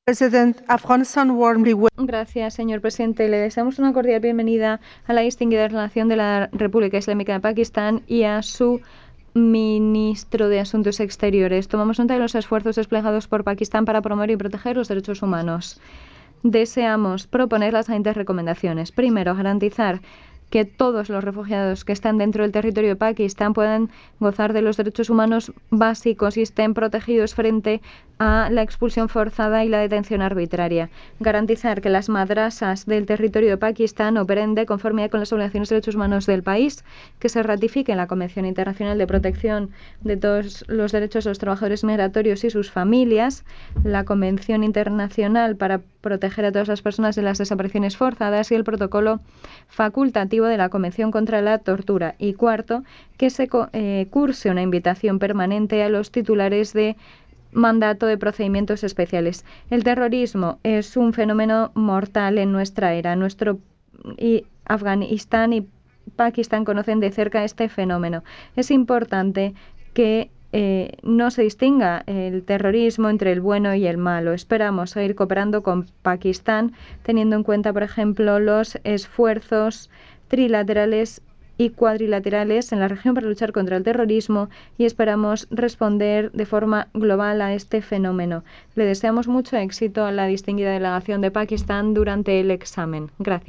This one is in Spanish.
President, Afghanistan warmly Gracias, señor presidente. Le deseamos una cordial bienvenida a la distinguida relación de la República Islámica de Pakistán y a su ministro de Asuntos Exteriores. Tomamos nota de los esfuerzos desplegados por Pakistán para promover y proteger los derechos humanos. Deseamos proponer las siguientes recomendaciones. Primero, garantizar que todos los refugiados que están dentro del territorio de Pakistán puedan gozar de los derechos humanos básicos y estén protegidos frente a la expulsión forzada y la detención arbitraria. Garantizar que las madrasas del territorio de Pakistán operen de conformidad con las obligaciones de derechos humanos del país, que se ratifique la Convención Internacional de Protección de todos los derechos de los trabajadores migratorios y sus familias, la Convención Internacional para proteger a todas las personas de las desapariciones forzadas y el protocolo facultativo de la Convención contra la Tortura. Y cuarto, que se curse una invitación permanente a los titulares de mandato de procedimientos especiales. El terrorismo es un fenómeno mortal en nuestra era. Afganistán y Pakistán conocen de cerca este fenómeno. Es importante que no se distinga el terrorismo entre el bueno y el malo. Esperamos seguir cooperando con Pakistán, teniendo en cuenta, por ejemplo, los esfuerzos trilaterales y cuadrilaterales en la región para luchar contra el terrorismo y esperamos responder de forma global a este fenómeno. Le deseamos mucho éxito a la distinguida delegación de Pakistán durante el examen. Gracias.